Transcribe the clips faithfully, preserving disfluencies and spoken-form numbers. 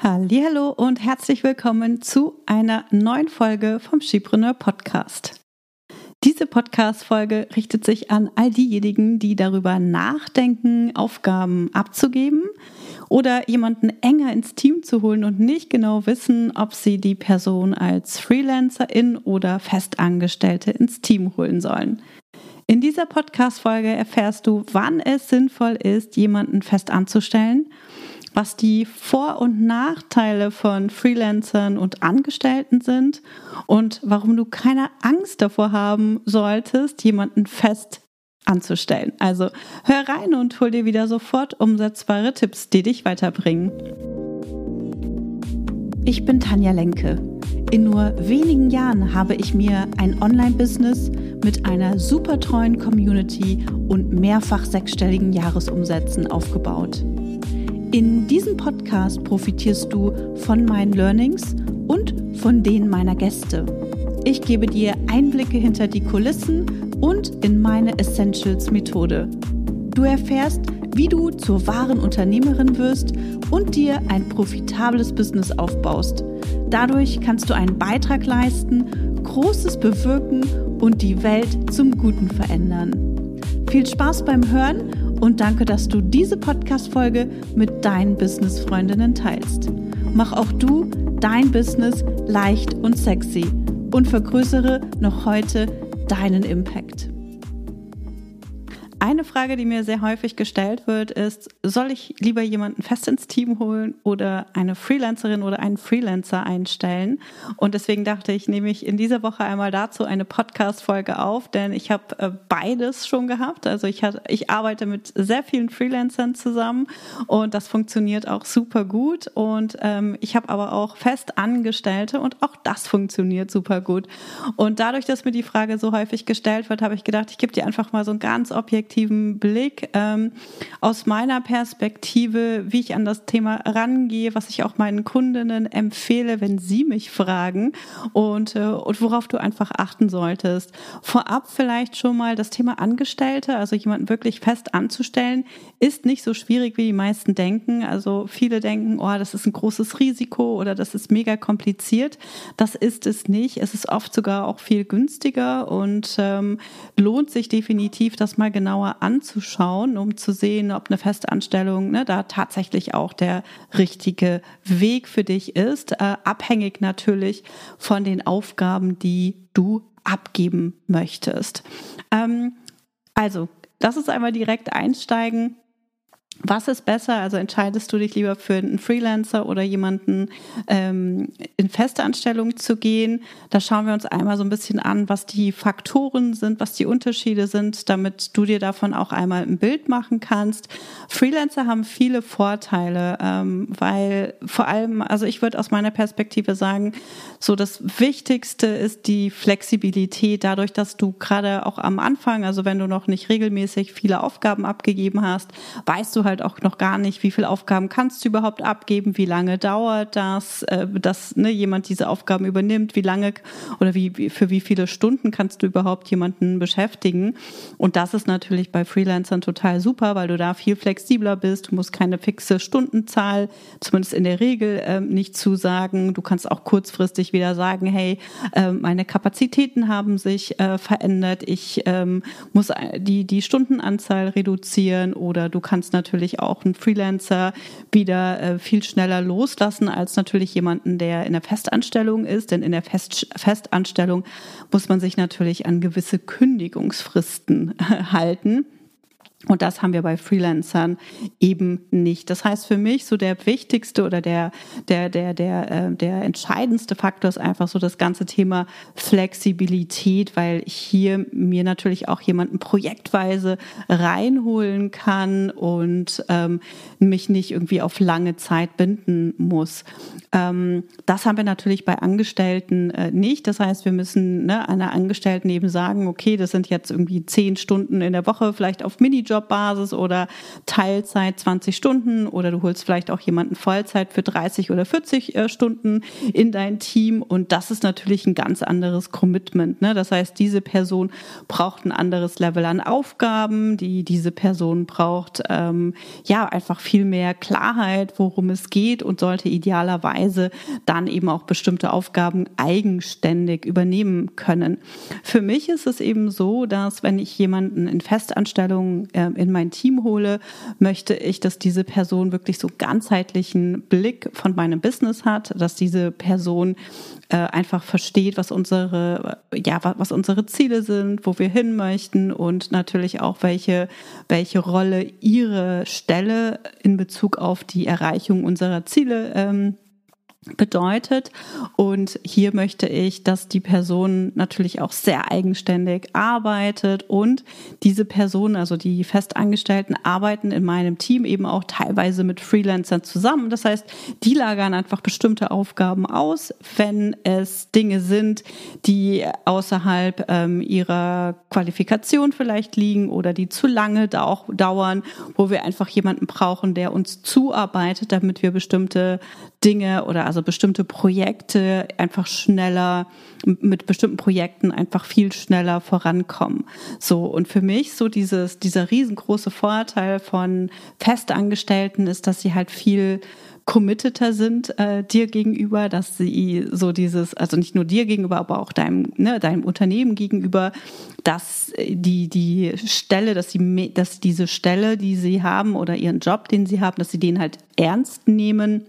Hallihallo und herzlich willkommen zu einer neuen Folge vom Skipreneur Podcast. Diese Podcast-Folge richtet sich an all diejenigen, die darüber nachdenken, Aufgaben abzugeben oder jemanden enger ins Team zu holen und nicht genau wissen, ob sie die Person als Freelancerin oder Festangestellte ins Team holen sollen. In dieser Podcast-Folge erfährst du, wann es sinnvoll ist, jemanden fest anzustellen, was die Vor- und Nachteile von Freelancern und Angestellten sind und warum du keine Angst davor haben solltest, jemanden fest anzustellen. Also hör rein und hol dir wieder sofort umsetzbare Tipps, die dich weiterbringen. Ich bin Tanja Lenke. In nur wenigen Jahren habe ich mir ein Online-Business mit einer super treuen Community und mehrfach sechsstelligen Jahresumsätzen aufgebaut. In diesem Podcast profitierst du von meinen Learnings und von denen meiner Gäste. Ich gebe dir Einblicke hinter die Kulissen und in meine Essentials-Methode. Du erfährst, wie du zur wahren Unternehmerin wirst und dir ein profitables Business aufbaust. Dadurch kannst du einen Beitrag leisten, Großes bewirken und die Welt zum Guten verändern. Viel Spaß beim Hören und danke, dass du diese Podcast-Folge mit deinen Business-Freundinnen teilst. Mach auch du dein Business leicht und sexy und vergrößere noch heute deinen Impact. Eine Frage, die mir sehr häufig gestellt wird, ist, soll ich lieber jemanden fest ins Team holen oder eine Freelancerin oder einen Freelancer einstellen? Und deswegen dachte ich, nehme ich in dieser Woche einmal dazu eine Podcast-Folge auf, denn ich habe äh, beides schon gehabt. Also ich, hat, ich arbeite mit sehr vielen Freelancern zusammen und das funktioniert auch super gut. Und ähm, ich habe aber auch Festangestellte und auch das funktioniert super gut. Und dadurch, dass mir die Frage so häufig gestellt wird, habe ich gedacht, ich gebe dir einfach mal so einen ganz objektiven Blick ähm, aus meiner Perspektive, wie ich an das Thema rangehe, was ich auch meinen Kundinnen empfehle, wenn sie mich fragen und, äh, und worauf du einfach achten solltest. Vorab vielleicht schon mal das Thema Angestellte, also jemanden wirklich fest anzustellen, ist nicht so schwierig, wie die meisten denken. Also viele denken, oh, das ist ein großes Risiko oder das ist mega kompliziert. Das ist es nicht. Es ist oft sogar auch viel günstiger und ähm, lohnt sich definitiv, das mal genauer anzuschauen, um zu sehen, ob eine Festanstellung ne, da tatsächlich auch der richtige Weg für dich ist. Äh, abhängig natürlich von den Aufgaben, die du abgeben möchtest. Ähm, also, lass uns einmal direkt einsteigen. Was ist besser? Also entscheidest du dich lieber für einen Freelancer oder jemanden ähm, in Festanstellung zu gehen? Da schauen wir uns einmal so ein bisschen an, was die Faktoren sind, was die Unterschiede sind, damit du dir davon auch einmal ein Bild machen kannst. Freelancer haben viele Vorteile, ähm, weil vor allem, also ich würde aus meiner Perspektive sagen, so das Wichtigste ist die Flexibilität, dadurch, dass du gerade auch am Anfang, also wenn du noch nicht regelmäßig viele Aufgaben abgegeben hast, weißt du halt auch noch gar nicht, wie viele Aufgaben kannst du überhaupt abgeben, wie lange dauert das, äh, dass ne, jemand diese Aufgaben übernimmt, wie lange oder wie, für wie viele Stunden kannst du überhaupt jemanden beschäftigen. Und das ist natürlich bei Freelancern total super, weil du da viel flexibler bist, du musst keine fixe Stundenzahl, zumindest in der Regel, äh, nicht zusagen. Du kannst auch kurzfristig wieder sagen, hey, äh, meine Kapazitäten haben sich äh, verändert, ich ähm, muss die, die Stundenanzahl reduzieren oder du kannst natürlich auch einen Freelancer wieder äh, viel schneller loslassen als natürlich jemanden, der in der Festanstellung ist. Denn in der Fest- Festanstellung muss man sich natürlich an gewisse Kündigungsfristen äh, halten. Und das haben wir bei Freelancern eben nicht. Das heißt für mich so der wichtigste oder der der der der äh, der entscheidendste Faktor ist einfach so das ganze Thema Flexibilität, weil ich hier mir natürlich auch jemanden projektweise reinholen kann und ähm, mich nicht irgendwie auf lange Zeit binden muss. Ähm, das haben wir natürlich bei Angestellten äh, nicht. Das heißt, wir müssen ne, einer Angestellten eben sagen, okay, das sind jetzt irgendwie zehn Stunden in der Woche, vielleicht auf Minijob Minijob-Basis oder Teilzeit zwanzig Stunden oder du holst vielleicht auch jemanden Vollzeit für dreißig oder vierzig äh, Stunden in dein Team und das ist natürlich ein ganz anderes Commitment, ne? Das heißt, diese Person braucht ein anderes Level an Aufgaben, die diese Person braucht ähm, ja einfach viel mehr Klarheit, worum es geht und sollte idealerweise dann eben auch bestimmte Aufgaben eigenständig übernehmen können. Für mich ist es eben so, dass wenn ich jemanden in Festanstellung äh, in mein Team hole, möchte ich, dass diese Person wirklich so ganzheitlichen Blick von meinem Business hat, dass diese Person äh, einfach versteht, was unsere, ja, was unsere Ziele sind, wo wir hin möchten und natürlich auch welche, welche Rolle ihre Stelle in Bezug auf die Erreichung unserer Ziele ähm, bedeutet. Und hier möchte ich, dass die Person natürlich auch sehr eigenständig arbeitet und diese Personen, also die Festangestellten, arbeiten in meinem Team eben auch teilweise mit Freelancern zusammen. Das heißt, die lagern einfach bestimmte Aufgaben aus, wenn es Dinge sind, die außerhalb ähm, ihrer Qualifikation vielleicht liegen oder die zu lange da dauern, wo wir einfach jemanden brauchen, der uns zuarbeitet, damit wir bestimmte Dinge oder also bestimmte Projekte einfach schneller, mit bestimmten Projekten einfach viel schneller vorankommen. So, und für mich so dieses, dieser riesengroße Vorteil von Festangestellten ist, dass sie halt viel committeter sind äh, dir gegenüber, dass sie so dieses, also nicht nur dir gegenüber, aber auch deinem, ne, deinem Unternehmen gegenüber, dass die, die Stelle, dass sie, dass diese Stelle, die sie haben oder ihren Job, den sie haben, dass sie den halt ernst nehmen.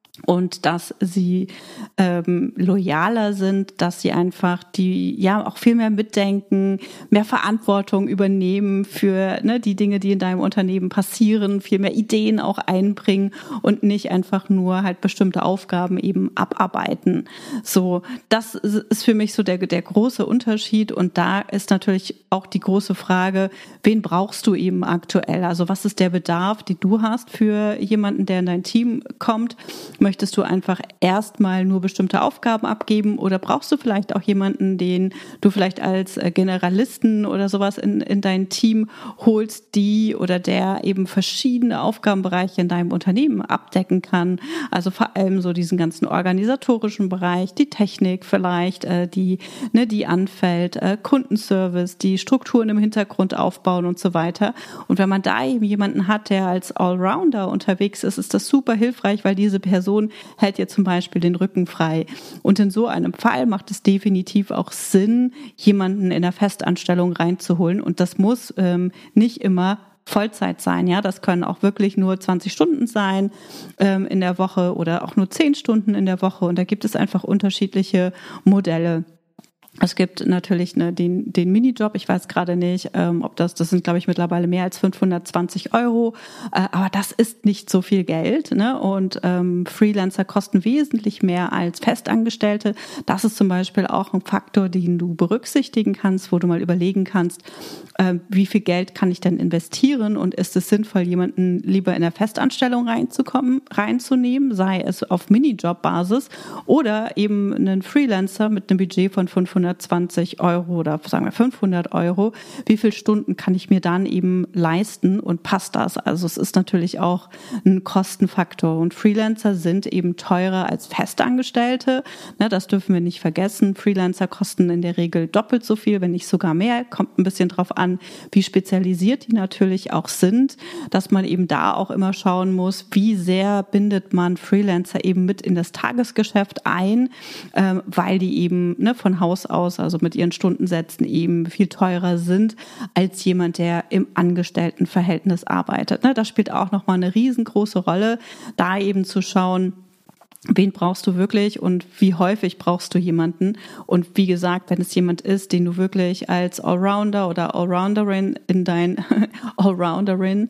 Und dass sie ähm, loyaler sind, dass sie einfach die ja auch viel mehr mitdenken, mehr Verantwortung übernehmen für ne, die Dinge, die in deinem Unternehmen passieren, viel mehr Ideen auch einbringen und nicht einfach nur halt bestimmte Aufgaben eben abarbeiten. So, das ist für mich so der der große Unterschied und da ist natürlich auch die große Frage, wen brauchst du eben aktuell? Also was ist der Bedarf, den du hast für jemanden, der in dein Team kommt? Möchtest du einfach erstmal nur bestimmte Aufgaben abgeben oder brauchst du vielleicht auch jemanden, den du vielleicht als Generalisten oder sowas in, in dein Team holst, die oder der eben verschiedene Aufgabenbereiche in deinem Unternehmen abdecken kann? Also vor allem so diesen ganzen organisatorischen Bereich, die Technik vielleicht, äh, die, ne, die anfällt, äh, Kundenservice, die Strukturen im Hintergrund aufbauen und so weiter. Und wenn man da eben jemanden hat, der als Allrounder unterwegs ist, ist das super hilfreich, weil diese Person hält ihr zum Beispiel den Rücken frei. Und in so einem Fall macht es definitiv auch Sinn, jemanden in der Festanstellung reinzuholen. Und das muss ähm, nicht immer Vollzeit sein. Ja, das können auch wirklich nur zwanzig Stunden sein ähm, in der Woche oder auch nur zehn Stunden in der Woche. Und da gibt es einfach unterschiedliche Modelle. Es gibt natürlich ne, den, den Minijob, ich weiß gerade nicht, ähm, ob das, das sind glaube ich mittlerweile mehr als fünfhundertzwanzig Euro, äh, aber das ist nicht so viel Geld, ne? Und ähm, Freelancer kosten wesentlich mehr als Festangestellte. Das ist zum Beispiel auch ein Faktor, den du berücksichtigen kannst, wo du mal überlegen kannst, äh, wie viel Geld kann ich denn investieren und ist es sinnvoll, jemanden lieber in der Festanstellung reinzukommen, reinzunehmen, sei es auf Minijob-Basis oder eben einen Freelancer mit einem Budget von fünfhundertzwanzig Euro oder sagen wir fünfhundert Euro, wie viele Stunden kann ich mir dann eben leisten und passt das? Also es ist natürlich auch ein Kostenfaktor und Freelancer sind eben teurer als Festangestellte. Das dürfen wir nicht vergessen. Freelancer kosten in der Regel doppelt so viel, wenn nicht sogar mehr. Kommt ein bisschen drauf an, wie spezialisiert die natürlich auch sind, dass man eben da auch immer schauen muss, wie sehr bindet man Freelancer eben mit in das Tagesgeschäft ein, weil die eben ne, von Haus aus, also mit ihren Stundensätzen eben viel teurer sind als jemand, der im Angestelltenverhältnis arbeitet. Das spielt auch nochmal eine riesengroße Rolle, da eben zu schauen, wen brauchst du wirklich und wie häufig brauchst du jemanden? Und wie gesagt, wenn es jemand ist, den du wirklich als Allrounder oder Allrounderin in dein Allrounderin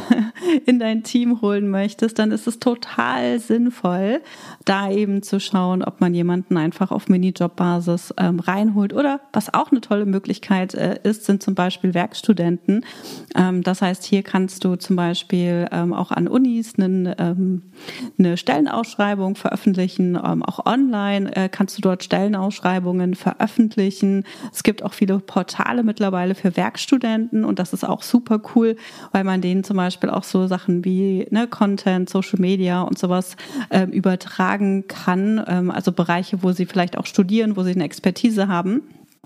in dein Team holen möchtest, dann ist es total sinnvoll, da eben zu schauen, ob man jemanden einfach auf Minijob-Basis ähm, reinholt. Oder was auch eine tolle Möglichkeit äh, ist, sind zum Beispiel Werkstudenten. Ähm, das heißt, hier kannst du zum Beispiel ähm, auch an Unis einen, ähm, eine Stellenausschreibung veröffentlichen, ähm, auch online äh, kannst du dort Stellenausschreibungen veröffentlichen. Es gibt auch viele Portale mittlerweile für Werkstudenten und das ist auch super cool, weil man denen zum Beispiel auch so Sachen wie ne, Content, Social Media und sowas ähm, übertragen kann, ähm, also Bereiche, wo sie vielleicht auch studieren, wo sie eine Expertise haben.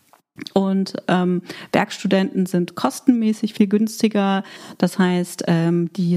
Und ähm, Werkstudenten sind kostenmäßig viel günstiger. Das heißt, ähm, die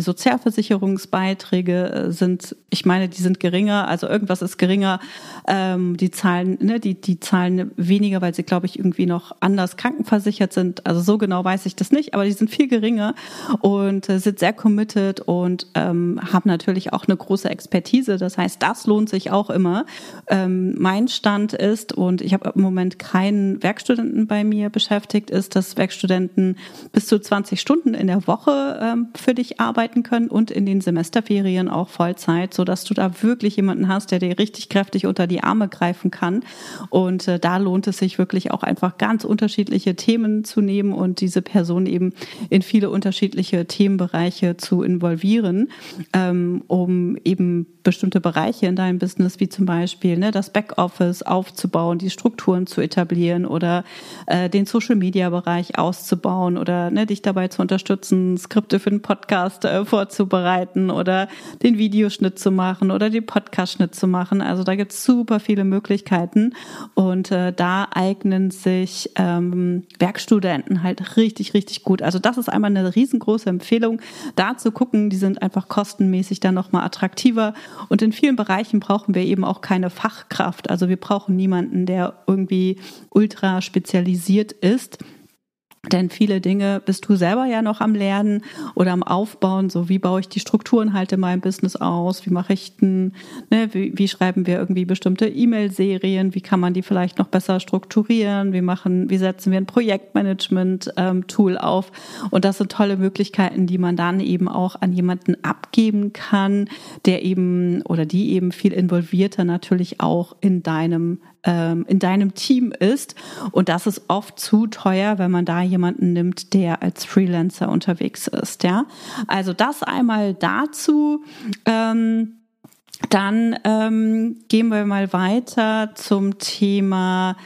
Sozialversicherungsbeiträge sind, ich meine, die sind geringer. Also irgendwas ist geringer. Ähm, die zahlen, ne, die die zahlen weniger, weil sie, glaube ich, irgendwie noch anders krankenversichert sind. Also so genau weiß ich das nicht, aber die sind viel geringer und äh, sind sehr committed und ähm, haben natürlich auch eine große Expertise. Das heißt, das lohnt sich auch immer. Ähm, mein Stand ist, und ich habe im Moment keinen Werkstudenten bei mir beschäftigt, ist, dass Werkstudenten bis zu zwanzig Stunden in der Woche ähm, für dich arbeiten können und in den Semesterferien auch Vollzeit, sodass du da wirklich jemanden hast, der dir richtig kräftig unter die Arme greifen kann. Und äh, da lohnt es sich wirklich auch einfach ganz unterschiedliche Themen zu nehmen und diese Person eben in viele unterschiedliche Themenbereiche zu involvieren, ähm, um eben bestimmte Bereiche in deinem Business, wie zum Beispiel ne, das Backoffice aufzubauen, die Strukturen zu etablieren oder äh, den Social-Media-Bereich auszubauen oder ne, dich dabei zu unterstützen, Skripte für den Podcast äh, vorzubereiten oder den Videoschnitt zu machen oder den Podcast-Schnitt zu machen. Also da gibt es super viele Möglichkeiten und äh, da eignen sich ähm, Werkstudenten halt richtig, richtig gut. Also das ist einmal eine riesengroße Empfehlung, da zu gucken. Die sind einfach kostenmäßig dann nochmal attraktiver und in vielen Bereichen brauchen wir eben auch keine Fachkraft. Also wir brauchen niemanden, der irgendwie ultra spezialisiert ist. Denn viele Dinge bist du selber ja noch am Lernen oder am Aufbauen. So, wie baue ich die Strukturen halt in meinem Business aus? Wie mache ich denn, ne, wie, wie schreiben wir irgendwie bestimmte E-Mail-Serien? Wie kann man die vielleicht noch besser strukturieren? Wie machen, wie setzen wir ein Projektmanagement-Tool ähm, auf? Und das sind tolle Möglichkeiten, die man dann eben auch an jemanden abgeben kann, der eben oder die eben viel involvierter natürlich auch in deinem in deinem Team ist. Und das ist oft zu teuer, wenn man da jemanden nimmt, der als Freelancer unterwegs ist. Ja, also das einmal dazu. Ähm, dann ähm, gehen wir mal weiter zum Thema,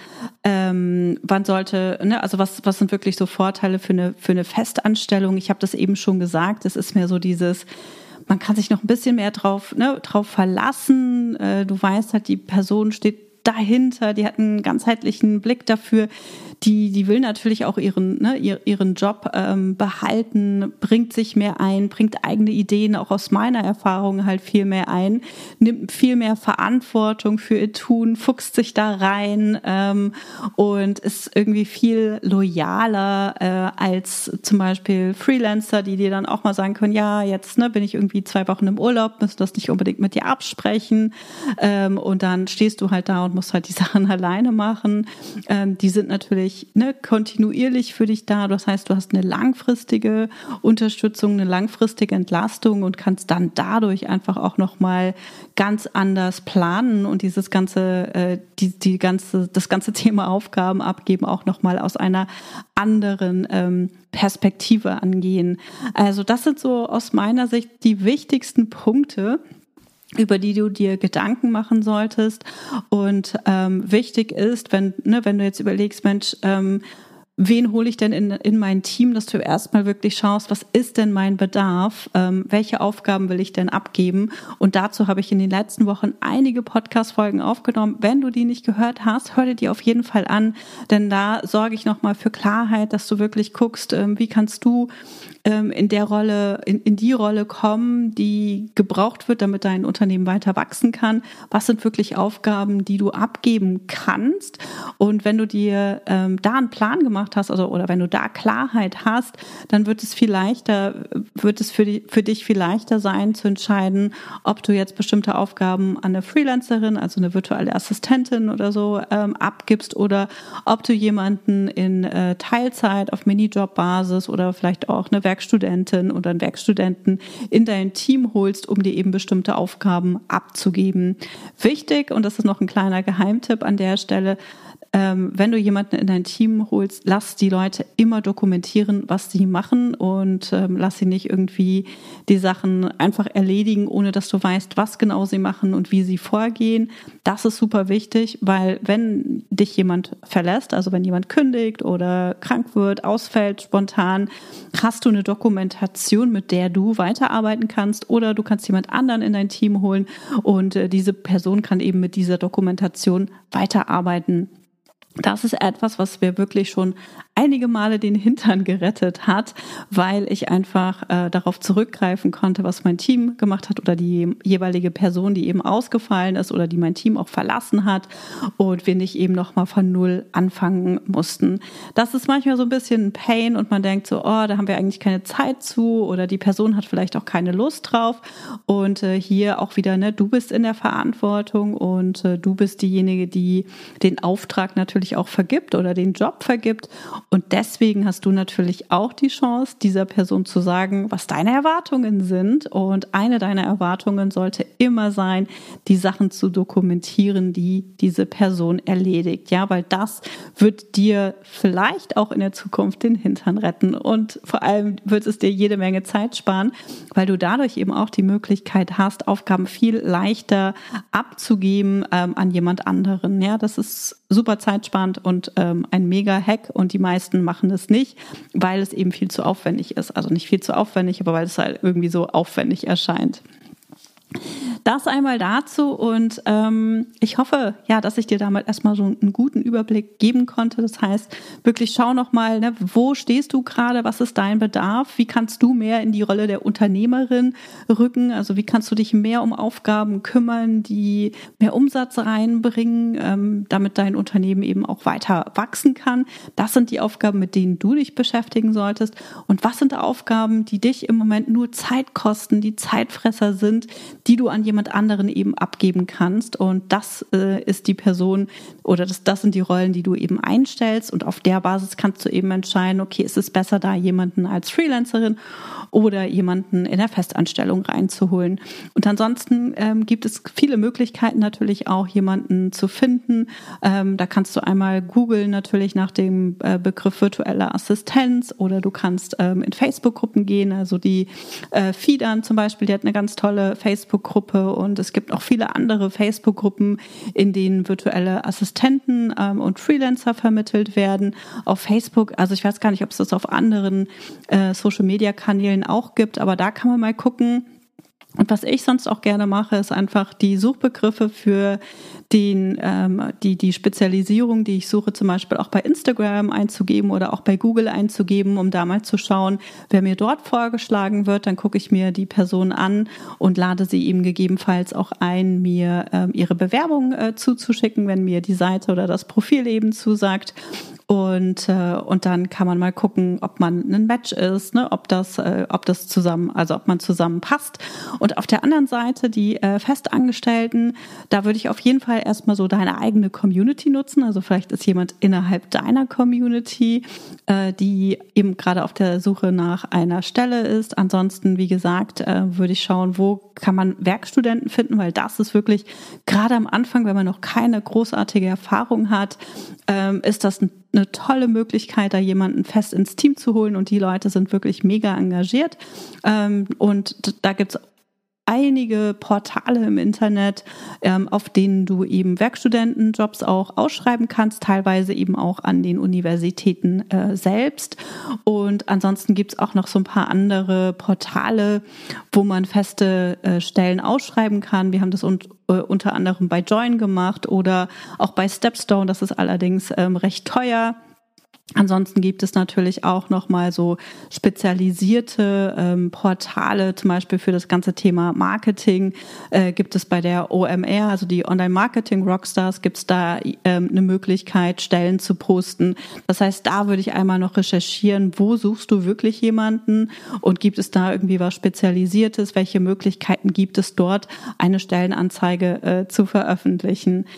ähm, wann sollte, ne, also was was sind wirklich so Vorteile für eine für eine Festanstellung? Ich habe das eben schon gesagt. Es ist mehr so dieses man kann sich noch ein bisschen mehr drauf, ne, drauf verlassen. Äh, du weißt halt, die Person steht dahinter, die hat einen ganzheitlichen Blick dafür. Die, die will natürlich auch ihren, ne, ihren Job ähm, behalten, bringt sich mehr ein, bringt eigene Ideen, auch aus meiner Erfahrung halt viel mehr ein, nimmt viel mehr Verantwortung für ihr Tun, fuchst sich da rein ähm, und ist irgendwie viel loyaler äh, als zum Beispiel Freelancer, die dir dann auch mal sagen können, ja, jetzt ne, bin ich irgendwie zwei Wochen im Urlaub, müssen das nicht unbedingt mit dir absprechen ähm, und dann stehst du halt da und musst halt die Sachen alleine machen. Ähm, die sind natürlich Ne, kontinuierlich für dich da. Das heißt, du hast eine langfristige Unterstützung, eine langfristige Entlastung und kannst dann dadurch einfach auch nochmal ganz anders planen und dieses ganze, äh, die, die ganze, das ganze Thema Aufgaben abgeben auch nochmal aus einer anderen ähm, Perspektive angehen. Also das sind so aus meiner Sicht die wichtigsten Punkte, über die du dir Gedanken machen solltest. Und ähm, wichtig ist, wenn, ne, wenn du jetzt überlegst, Mensch, ähm, wen hole ich denn in, in mein Team, dass du erstmal wirklich schaust, was ist denn mein Bedarf, ähm, welche Aufgaben will ich denn abgeben? Und dazu habe ich in den letzten Wochen einige Podcast-Folgen aufgenommen. Wenn du die nicht gehört hast, hör dir die auf jeden Fall an, denn da sorge ich nochmal für Klarheit, dass du wirklich guckst, ähm, wie kannst du ähm, in der Rolle, in, in die Rolle kommen, die gebraucht wird, damit dein Unternehmen weiter wachsen kann. Was sind wirklich Aufgaben, die du abgeben kannst? Und wenn du dir ähm, da einen Plan gemacht hast, also oder wenn du da Klarheit hast, dann wird es viel leichter, wird es für, die, für dich viel leichter sein zu entscheiden, ob du jetzt bestimmte Aufgaben an eine Freelancerin, also eine virtuelle Assistentin oder so ähm, abgibst oder ob du jemanden in äh, Teilzeit auf Minijob-Basis oder vielleicht auch eine Werkstudentin oder einen Werkstudenten in dein Team holst, um dir eben bestimmte Aufgaben abzugeben. Wichtig, und das ist noch ein kleiner Geheimtipp an der Stelle, ähm, wenn du jemanden in dein Team holst, lass die Leute immer dokumentieren, was sie machen und ähm, lass sie nicht irgendwie die Sachen einfach erledigen, ohne dass du weißt, was genau sie machen und wie sie vorgehen. Das ist super wichtig, weil wenn dich jemand verlässt, also wenn jemand kündigt oder krank wird, ausfällt spontan, hast du eine Dokumentation, mit der du weiterarbeiten kannst, oder du kannst jemand anderen in dein Team holen und äh, diese Person kann eben mit dieser Dokumentation weiterarbeiten. Das ist etwas, was mir wirklich schon einige Male den Hintern gerettet hat, weil ich einfach äh, darauf zurückgreifen konnte, was mein Team gemacht hat oder die jeweilige Person, die eben ausgefallen ist oder die mein Team auch verlassen hat und wir nicht eben nochmal von Null anfangen mussten. Das ist manchmal so ein bisschen ein Pain und man denkt so, oh, da haben wir eigentlich keine Zeit zu oder die Person hat vielleicht auch keine Lust drauf und äh, hier auch wieder, ne, du bist in der Verantwortung und äh, du bist diejenige, die den Auftrag natürlich auch vergibt oder den Job vergibt. Und deswegen hast du natürlich auch die Chance, dieser Person zu sagen, was deine Erwartungen sind. Und eine deiner Erwartungen sollte immer sein, die Sachen zu dokumentieren, die diese Person erledigt. Ja, weil das wird dir vielleicht auch in der Zukunft den Hintern retten. Und vor allem wird es dir jede Menge Zeit sparen, weil du dadurch eben auch die Möglichkeit hast, Aufgaben viel leichter abzugeben ähm, an jemand anderen. Ja, das ist super zeitsparend und ähm, ein Mega-Hack und die meisten machen es nicht, weil es eben viel zu aufwendig ist. Also nicht viel zu aufwendig, aber weil es halt irgendwie so aufwendig erscheint. Das einmal dazu und ähm, ich hoffe, ja, dass ich dir damit erstmal so einen guten Überblick geben konnte. Das heißt, wirklich schau nochmal, ne, wo stehst du gerade, was ist dein Bedarf, wie kannst du mehr in die Rolle der Unternehmerin rücken, also wie kannst du dich mehr um Aufgaben kümmern, die mehr Umsatz reinbringen, ähm, damit dein Unternehmen eben auch weiter wachsen kann. Das sind die Aufgaben, mit denen du dich beschäftigen solltest. Und was sind Aufgaben, die dich im Moment nur Zeit kosten, die Zeitfresser sind, die du an jemand anderen eben abgeben kannst. Und das äh, ist die Person oder das, das sind die Rollen, die du eben einstellst. Und auf der Basis kannst du eben entscheiden, okay, ist es besser, da jemanden als Freelancerin oder jemanden in der Festanstellung reinzuholen. Und ansonsten ähm, gibt es viele Möglichkeiten natürlich auch, jemanden zu finden. Ähm, da kannst du einmal googeln natürlich nach dem äh, Begriff virtuelle Assistenz oder du kannst ähm, in Facebook-Gruppen gehen. Also die äh, Fidan zum Beispiel, die hat eine ganz tolle Facebook-Gruppe und es gibt auch viele andere Facebook-Gruppen, in denen virtuelle Assistenten ähm, und Freelancer vermittelt werden. Auf Facebook, also ich weiß gar nicht, ob es das auf anderen äh, Social-Media-Kanälen auch gibt, aber da kann man mal gucken. Und was ich sonst auch gerne mache, ist einfach die Suchbegriffe für den, ähm, die, die Spezialisierung, die ich suche, zum Beispiel auch bei Instagram einzugeben oder auch bei Google einzugeben, um da mal zu schauen, wer mir dort vorgeschlagen wird. Dann gucke ich mir die Person an und lade sie eben gegebenenfalls auch ein, mir ähm, ihre Bewerbung äh, zuzuschicken, wenn mir die Seite oder das Profil eben zusagt. Und äh, und dann kann man mal gucken, ob man ein Match ist, ne, ob das äh, ob das zusammen, also ob man zusammen passt. Und auf der anderen Seite die äh, Festangestellten, da würde ich auf jeden Fall erstmal so deine eigene Community nutzen. Also vielleicht ist jemand innerhalb deiner Community, äh, die eben gerade auf der Suche nach einer Stelle ist. Ansonsten, wie gesagt, äh, würde ich schauen, wo kann man Werkstudenten finden, weil das ist wirklich gerade am Anfang, wenn man noch keine großartige Erfahrung hat, ähm, ist das ein eine tolle Möglichkeit, da jemanden fest ins Team zu holen und die Leute sind wirklich mega engagiert. Ähm, und da gibt's einige Portale im Internet, ähm, auf denen du eben Werkstudentenjobs auch ausschreiben kannst, teilweise eben auch an den Universitäten äh, selbst. Und ansonsten gibt's auch noch so ein paar andere Portale, wo man feste äh, Stellen ausschreiben kann. Wir haben das und, äh, unter anderem bei Join gemacht oder auch bei Stepstone. Das ist allerdings ähm, recht teuer. Ansonsten gibt es natürlich auch nochmal so spezialisierte ähm, Portale, zum Beispiel für das ganze Thema Marketing äh, gibt es bei der O M R, also die Online-Marketing-Rockstars, gibt es da ähm, eine Möglichkeit, Stellen zu posten. Das heißt, da würde ich einmal noch recherchieren, wo suchst du wirklich jemanden und gibt es da irgendwie was Spezialisiertes? Welche Möglichkeiten gibt es dort, eine Stellenanzeige äh, zu veröffentlichen?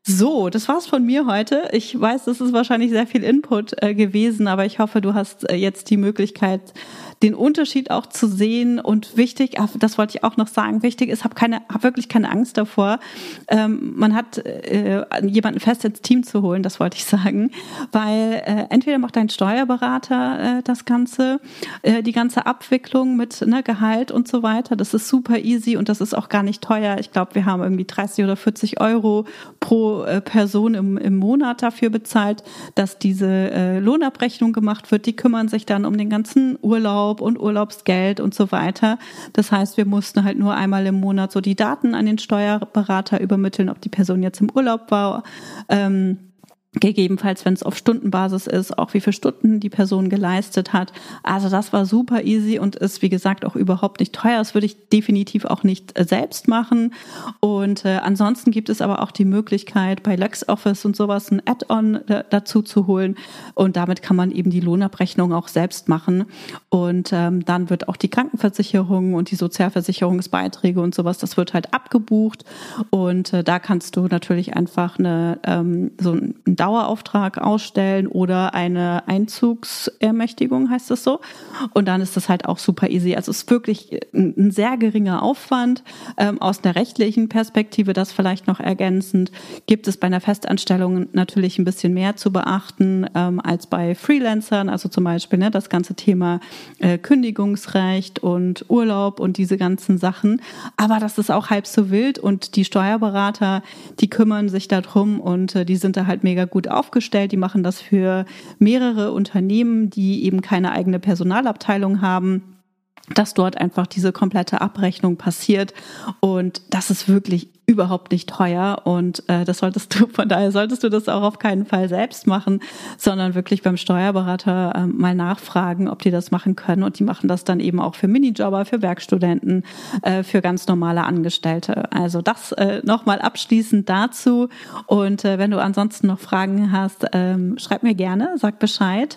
So, das war's von mir heute. Ich weiß, das ist wahrscheinlich sehr viel Input äh, gewesen, aber ich hoffe, du hast äh, jetzt die Möglichkeit, den Unterschied auch zu sehen. Und wichtig, das wollte ich auch noch sagen, wichtig ist, hab keine, hab wirklich keine Angst davor. Ähm, man hat äh, jemanden fest ins Team zu holen, das wollte ich sagen, weil äh, entweder macht dein Steuerberater äh, das Ganze, äh, die ganze Abwicklung mit ne, Gehalt und so weiter. Das ist super easy und das ist auch gar nicht teuer. Ich glaube, wir haben irgendwie dreißig oder vierzig Euro pro äh, Person im, im Monat dafür bezahlt, dass diese äh, Lohnabrechnung gemacht wird. Die kümmern sich dann um den ganzen Urlaub und Urlaubsgeld und so weiter. Das heißt, wir mussten halt nur einmal im Monat so die Daten an den Steuerberater übermitteln, ob die Person jetzt im Urlaub war, ähm, gegebenenfalls, wenn es auf Stundenbasis ist, auch wie viele Stunden die Person geleistet hat. Also das war super easy und ist, wie gesagt, auch überhaupt nicht teuer. Das würde ich definitiv auch nicht äh, selbst machen. Und äh, ansonsten gibt es aber auch die Möglichkeit, bei LexOffice und sowas ein Add-on äh, dazu zu holen. Und damit kann man eben die Lohnabrechnung auch selbst machen. Und ähm, dann wird auch die Krankenversicherung und die Sozialversicherungsbeiträge und sowas, das wird halt abgebucht. Und äh, da kannst du natürlich einfach eine ähm, so ein Dauerauftrag ausstellen oder eine Einzugsermächtigung, heißt das so. Und dann ist das halt auch super easy. Also es ist wirklich ein, ein sehr geringer Aufwand. Ähm, aus einer rechtlichen Perspektive, das vielleicht noch ergänzend, gibt es bei einer Festanstellung natürlich ein bisschen mehr zu beachten ähm, als bei Freelancern. Also zum Beispiel ne, das ganze Thema äh, Kündigungsrecht und Urlaub und diese ganzen Sachen. Aber das ist auch halb so wild und die Steuerberater, die kümmern sich darum und äh, die sind da halt mega gut aufgestellt. Die machen das für mehrere Unternehmen, die eben keine eigene Personalabteilung haben, dass dort einfach diese komplette Abrechnung passiert. Und das ist wirklich überhaupt nicht teuer und äh, das solltest du, von daher solltest du das auch auf keinen Fall selbst machen, sondern wirklich beim Steuerberater äh, mal nachfragen, ob die das machen können und die machen das dann eben auch für Minijobber, für Werkstudenten, äh, für ganz normale Angestellte. Also das äh, nochmal abschließend dazu und äh, wenn du ansonsten noch Fragen hast, ähm, schreib mir gerne, sag Bescheid.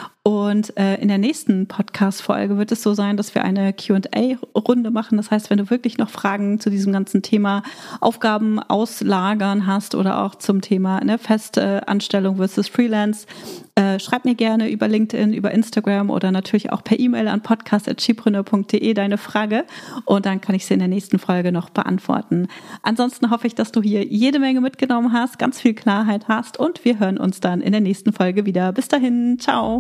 Und äh, in der nächsten Podcast-Folge wird es so sein, dass wir eine Q und A-Runde machen. Das heißt, wenn du wirklich noch Fragen zu diesem ganzen Thema Aufgaben auslagern hast oder auch zum Thema ne, Festanstellung versus Freelance, äh, schreib mir gerne über LinkedIn, über Instagram oder natürlich auch per E-Mail an podcast at skipreneur punkt de deine Frage und dann kann ich sie in der nächsten Folge noch beantworten. Ansonsten hoffe ich, dass du hier jede Menge mitgenommen hast, ganz viel Klarheit hast und wir hören uns dann in der nächsten Folge wieder. Bis dahin, ciao!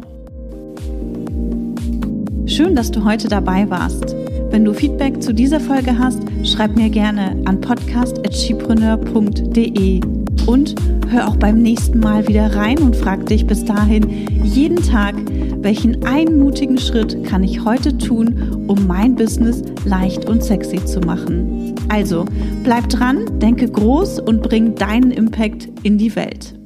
Schön, dass du heute dabei warst. Wenn du Feedback zu dieser Folge hast, schreib mir gerne an podcast at skipreneur punkt de und hör auch beim nächsten Mal wieder rein und frag dich bis dahin jeden Tag, welchen einen mutigen Schritt kann ich heute tun, um mein Business leicht und sexy zu machen. Also, bleib dran, denke groß und bring deinen Impact in die Welt.